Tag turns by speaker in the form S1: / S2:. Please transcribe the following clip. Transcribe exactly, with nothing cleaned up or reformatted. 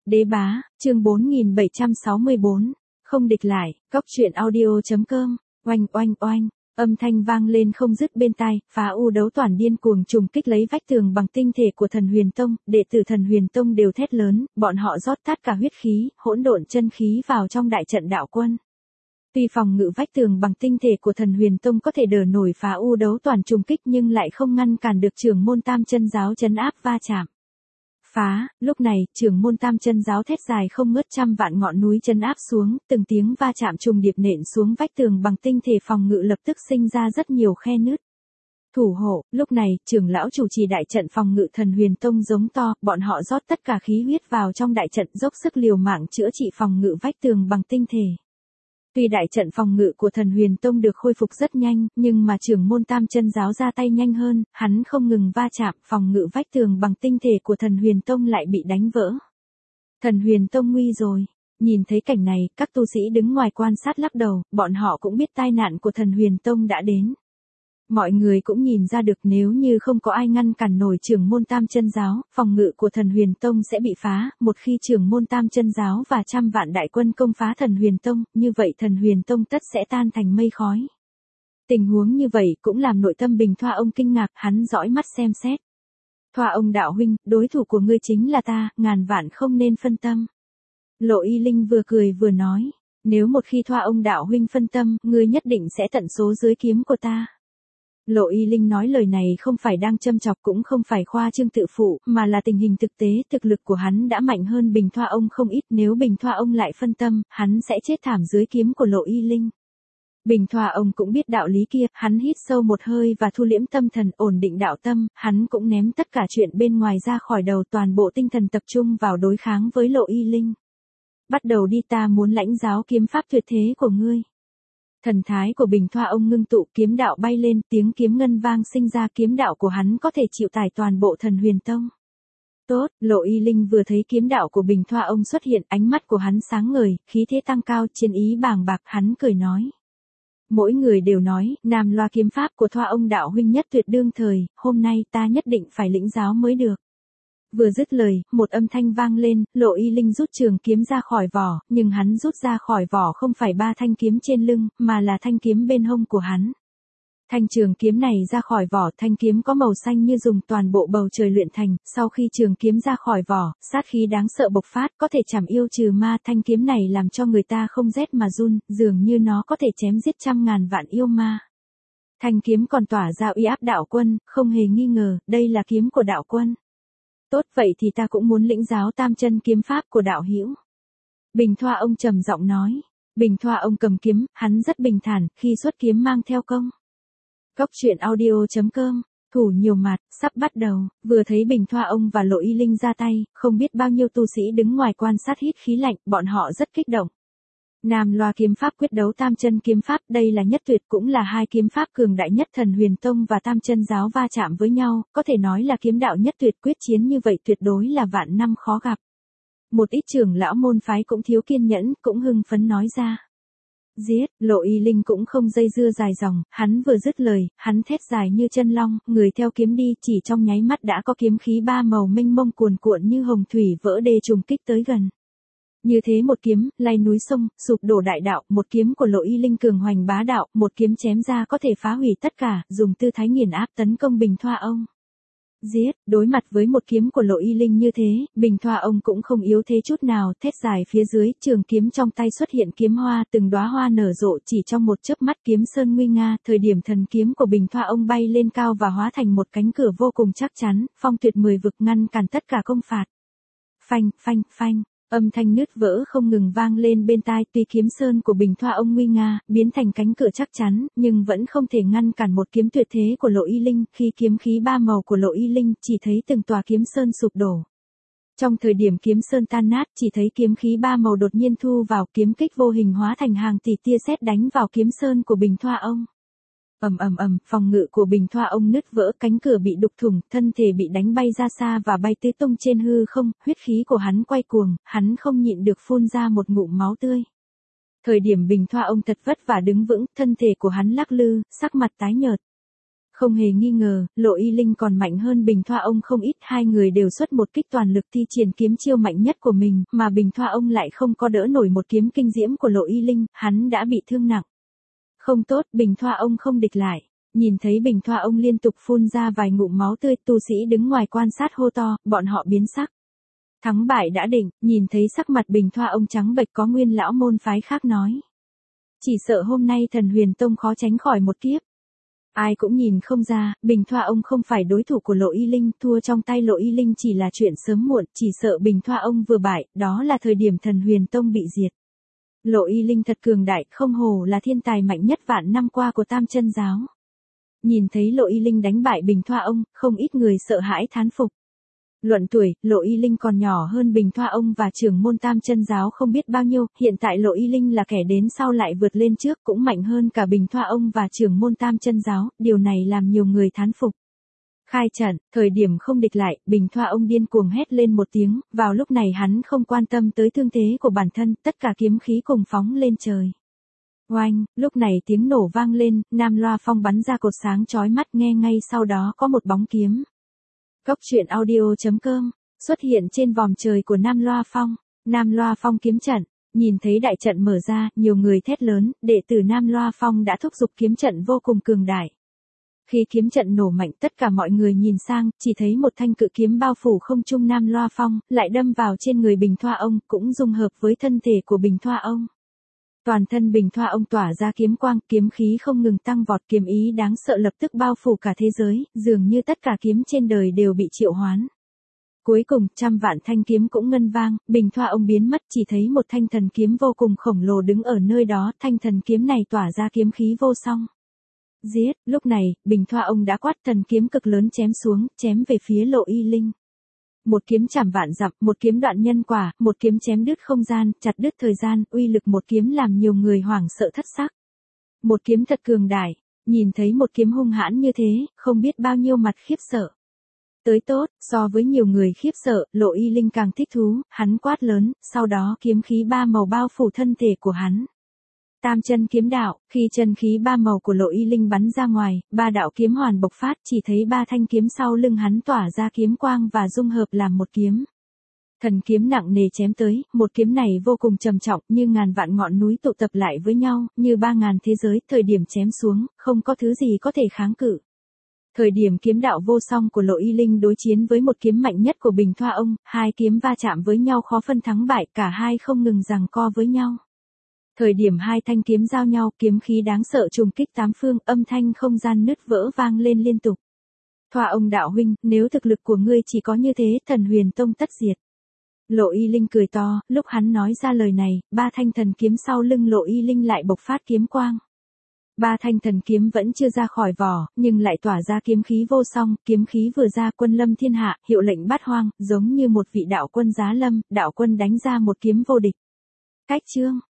S1: Đế bá, chương bốn nghìn bảy trăm sáu mươi bốn. Không địch lại, cóc truyện audio.com, oanh oanh oanh, âm thanh vang lên không dứt bên tai, phá u đấu toàn điên cuồng trùng kích lấy vách tường bằng tinh thể của Thần Huyền Tông, đệ tử Thần Huyền Tông đều thét lớn, bọn họ rót tát cả huyết khí, hỗn độn chân khí vào trong đại trận đạo quân. Tuy phòng ngự vách tường bằng tinh thể của Thần Huyền Tông có thể đỡ nổi phá u đấu toàn trùng kích nhưng lại không ngăn cản được trưởng môn Tam Chân Giáo trấn áp va chạm. Phá, lúc này, trưởng môn Tam Chân Giáo thét dài không ngớt trăm vạn ngọn núi trấn áp xuống, từng tiếng va chạm trùng điệp nện xuống vách tường bằng tinh thể phòng ngự lập tức sinh ra rất nhiều khe nứt. Thủ hộ, lúc này, trưởng lão chủ trì đại trận phòng ngự Thần Huyền Tông giống to, bọn họ rót tất cả khí huyết vào trong đại trận dốc sức liều mạng chữa trị phòng ngự vách tường bằng tinh thể. Tuy đại trận phòng ngự của Thần Huyền Tông được khôi phục rất nhanh, nhưng mà trưởng môn Tam Chân Giáo ra tay nhanh hơn, hắn không ngừng va chạm, phòng ngự vách tường bằng tinh thể của Thần Huyền Tông lại bị đánh vỡ. Thần Huyền Tông nguy rồi. Nhìn thấy cảnh này, các tu sĩ đứng ngoài quan sát lắc đầu, bọn họ cũng biết tai nạn của Thần Huyền Tông đã đến. Mọi người cũng nhìn ra được nếu như không có ai ngăn cản nổi trưởng môn Tam Chân Giáo, phòng ngự của Thần Huyền Tông sẽ bị phá, một khi trưởng môn Tam Chân Giáo và trăm vạn đại quân công phá Thần Huyền Tông, như vậy Thần Huyền Tông tất sẽ tan thành mây khói. Tình huống như vậy cũng làm nội tâm Bình Thoa ông kinh ngạc, hắn dõi mắt xem xét. Thoa ông đạo huynh, đối thủ của ngươi chính là ta, ngàn vạn không nên phân tâm. Lộ Y Linh vừa cười vừa nói, nếu một khi Thoa ông đạo huynh phân tâm, ngươi nhất định sẽ tận số dưới kiếm của ta. Lộ Y Linh nói lời này không phải đang châm chọc cũng không phải khoa trương tự phụ, mà là tình hình thực tế, thực lực của hắn đã mạnh hơn Bình Thoa ông không ít, nếu Bình Thoa ông lại phân tâm, hắn sẽ chết thảm dưới kiếm của Lộ Y Linh. Bình Thoa ông cũng biết đạo lý kia, hắn hít sâu một hơi và thu liễm tâm thần, ổn định đạo tâm, hắn cũng ném tất cả chuyện bên ngoài ra khỏi đầu, toàn bộ tinh thần tập trung vào đối kháng với Lộ Y Linh. Bắt đầu đi, ta muốn lãnh giáo kiếm pháp tuyệt thế của ngươi. Thần thái của Bình Thoa ông ngưng tụ, kiếm đạo bay lên, tiếng kiếm ngân vang sinh ra, kiếm đạo của hắn có thể chịu tải toàn bộ Thần Huyền Tông. Tốt, Lộ Y Linh vừa thấy kiếm đạo của Bình Thoa ông xuất hiện, ánh mắt của hắn sáng ngời, khí thế tăng cao, chiến ý bàng bạc, hắn cười nói. Mỗi người đều nói, Nam Loa kiếm pháp của Thoa ông đạo huynh nhất tuyệt đương thời, hôm nay ta nhất định phải lĩnh giáo mới được. Vừa dứt lời, một âm thanh vang lên, Lộ Y Linh rút trường kiếm ra khỏi vỏ, nhưng hắn rút ra khỏi vỏ không phải ba thanh kiếm trên lưng, mà là thanh kiếm bên hông của hắn. Thanh trường kiếm này ra khỏi vỏ, thanh kiếm có màu xanh như dùng toàn bộ bầu trời luyện thành, sau khi trường kiếm ra khỏi vỏ, sát khí đáng sợ bộc phát, có thể chảm yêu trừ ma, thanh kiếm này làm cho người ta không rét mà run, dường như nó có thể chém giết trăm ngàn vạn yêu ma. Thanh kiếm còn tỏa ra uy áp đạo quân, không hề nghi ngờ, đây là kiếm của đạo quân. Tốt, vậy thì ta cũng muốn lĩnh giáo tam chân kiếm pháp của đạo hữu. Bình Thoa ông trầm giọng nói. Bình Thoa ông cầm kiếm, hắn rất bình thản, khi xuất kiếm mang theo công. Cóc truyện audio.com, thủ nhiều mặt, sắp bắt đầu, vừa thấy Bình Thoa ông và Lộ Y Linh ra tay, không biết bao nhiêu tu sĩ đứng ngoài quan sát hít khí lạnh, bọn họ rất kích động. Nam Loa kiếm pháp quyết đấu tam chân kiếm pháp, đây là nhất tuyệt, cũng là hai kiếm pháp cường đại nhất. Thần Huyền Tông và Tam Chân Giáo va chạm với nhau, có thể nói là kiếm đạo nhất tuyệt, quyết chiến như vậy tuyệt đối là vạn năm khó gặp. Một ít trưởng lão môn phái cũng thiếu kiên nhẫn, cũng hưng phấn nói ra. Giết, Lộ Y Linh cũng không dây dưa dài dòng, hắn vừa dứt lời, hắn thét dài như chân long, người theo kiếm đi, chỉ trong nháy mắt đã có kiếm khí ba màu mênh mông cuồn cuộn như hồng thủy vỡ đê trùng kích tới gần. Như thế một kiếm, lay núi sông, sụp đổ đại đạo, một kiếm của Lộ Y Linh cường hoành bá đạo, một kiếm chém ra có thể phá hủy tất cả, dùng tư thái nghiền áp tấn công Bình Thoa ông. Giết, đối mặt với một kiếm của Lộ Y Linh như thế, Bình Thoa ông cũng không yếu thế chút nào, thét dài phía dưới, trường kiếm trong tay xuất hiện kiếm hoa, từng đóa hoa nở rộ chỉ trong một chớp mắt, kiếm sơn nguy nga, thời điểm thần kiếm của Bình Thoa ông bay lên cao và hóa thành một cánh cửa vô cùng chắc chắn, phong tuyệt mười vực ngăn cản tất cả công phạt. Phanh, phanh, phanh. Âm thanh nứt vỡ không ngừng vang lên bên tai, tuy kiếm sơn của Bình Thoa ông nguy nga, biến thành cánh cửa chắc chắn, nhưng vẫn không thể ngăn cản một kiếm tuyệt thế của Lộ Y Linh, khi kiếm khí ba màu của Lộ Y Linh, chỉ thấy từng tòa kiếm sơn sụp đổ. Trong thời điểm kiếm sơn tan nát, chỉ thấy kiếm khí ba màu đột nhiên thu vào, kiếm kích vô hình hóa thành hàng tỷ tia sét đánh vào kiếm sơn của Bình Thoa ông. Ầm ầm ầm, phòng ngự của Bình Thoa ông nứt vỡ, cánh cửa bị đục thủng, thân thể bị đánh bay ra xa và bay tứ tung trên hư không, huyết khí của hắn quay cuồng, hắn không nhịn được phun ra một ngụm máu tươi. Thời điểm Bình Thoa ông thật vất vả đứng vững, thân thể của hắn lắc lư, sắc mặt tái nhợt. Không hề nghi ngờ, Lộ Y Linh còn mạnh hơn Bình Thoa ông không ít, hai người đều xuất một kích toàn lực thi triển kiếm chiêu mạnh nhất của mình, mà Bình Thoa ông lại không có đỡ nổi một kiếm kinh diễm của Lộ Y Linh, hắn đã bị thương nặng. Không tốt, Bình Thoa ông không địch lại. Nhìn thấy Bình Thoa ông liên tục phun ra vài ngụm máu tươi, tu sĩ đứng ngoài quan sát hô to, bọn họ biến sắc. Thắng bại đã định, nhìn thấy sắc mặt Bình Thoa ông trắng bệch, có nguyên lão môn phái khác nói. Chỉ sợ hôm nay Thần Huyền Tông khó tránh khỏi một kiếp. Ai cũng nhìn không ra, Bình Thoa ông không phải đối thủ của Lộ Y Linh, thua trong tay Lộ Y Linh chỉ là chuyện sớm muộn, chỉ sợ Bình Thoa ông vừa bại, đó là thời điểm Thần Huyền Tông bị diệt. Lộ Y Linh thật cường đại, không hồ là thiên tài mạnh nhất vạn năm qua của Tam Chân giáo. Nhìn thấy Lộ Y Linh đánh bại Bình Thoa ông, không ít người sợ hãi thán phục. Luận tuổi, Lộ Y Linh còn nhỏ hơn Bình Thoa ông và trưởng môn Tam Chân giáo không biết bao nhiêu, hiện tại Lộ Y Linh là kẻ đến sau lại vượt lên trước, cũng mạnh hơn cả Bình Thoa ông và trưởng môn Tam Chân giáo, điều này làm nhiều người thán phục. Khai trận, thời điểm không địch lại, Bình Thoa ông điên cuồng hét lên một tiếng, vào lúc này hắn không quan tâm tới thương thế của bản thân, tất cả kiếm khí cùng phóng lên trời. Oanh, lúc này tiếng nổ vang lên, Nam Loa Phong bắn ra cột sáng chói mắt, nghe ngay sau đó có một bóng kiếm. Cốc truyện audio chấm com xuất hiện trên vòm trời của Nam Loa Phong. Nam Loa Phong kiếm trận, nhìn thấy đại trận mở ra, nhiều người thét lớn, đệ tử Nam Loa Phong đã thúc giục kiếm trận vô cùng cường đại. Khi kiếm trận nổ mạnh, tất cả mọi người nhìn sang, chỉ thấy một thanh cự kiếm bao phủ không trung Nam Loa Phong, lại đâm vào trên người Bình Thoa ông, cũng dung hợp với thân thể của Bình Thoa ông. Toàn thân Bình Thoa ông tỏa ra kiếm quang, kiếm khí không ngừng tăng vọt, kiếm ý đáng sợ lập tức bao phủ cả thế giới, dường như tất cả kiếm trên đời đều bị triệu hoán. Cuối cùng, trăm vạn thanh kiếm cũng ngân vang, Bình Thoa ông biến mất, chỉ thấy một thanh thần kiếm vô cùng khổng lồ đứng ở nơi đó, thanh thần kiếm này tỏa ra kiếm khí vô song. Giết, lúc này, Bình Thoa ông đã quát thần kiếm cực lớn chém xuống, chém về phía Lộ Y Linh. Một kiếm chảm vạn dặm, một kiếm đoạn nhân quả, một kiếm chém đứt không gian, chặt đứt thời gian, uy lực một kiếm làm nhiều người hoảng sợ thất sắc. Một kiếm thật cường đại, nhìn thấy một kiếm hung hãn như thế, không biết bao nhiêu mặt khiếp sợ. Tới tốt, so với nhiều người khiếp sợ, Lộ Y Linh càng thích thú, hắn quát lớn, sau đó kiếm khí ba màu bao phủ thân thể của hắn. Tam chân kiếm đạo, khi chân khí ba màu của Lộ Y Linh bắn ra ngoài, ba đạo kiếm hoàn bộc phát, chỉ thấy ba thanh kiếm sau lưng hắn tỏa ra kiếm quang và dung hợp làm một kiếm. Thần kiếm nặng nề chém tới, một kiếm này vô cùng trầm trọng, như ngàn vạn ngọn núi tụ tập lại với nhau, như ba ngàn thế giới, thời điểm chém xuống, không có thứ gì có thể kháng cự. Thời điểm kiếm đạo vô song của Lộ Y Linh đối chiến với một kiếm mạnh nhất của Bình Thoa ông, hai kiếm va chạm với nhau khó phân thắng bại, cả hai không ngừng giằng co với nhau. Thời điểm hai thanh kiếm giao nhau, kiếm khí đáng sợ trùng kích tám phương, âm thanh không gian nứt vỡ vang lên liên tục. Thoa ông đạo huynh, nếu thực lực của ngươi chỉ có như thế, Thần Huyền Tông tất diệt. Lộ Y Linh cười to, lúc hắn nói ra lời này, ba thanh thần kiếm sau lưng Lộ Y Linh lại bộc phát kiếm quang. Ba thanh thần kiếm vẫn chưa ra khỏi vỏ, nhưng lại tỏa ra kiếm khí vô song, kiếm khí vừa ra quân lâm thiên hạ, hiệu lệnh bát hoang, giống như một vị đạo quân giá lâm, đạo quân đánh ra một kiếm vô địch. Cách chương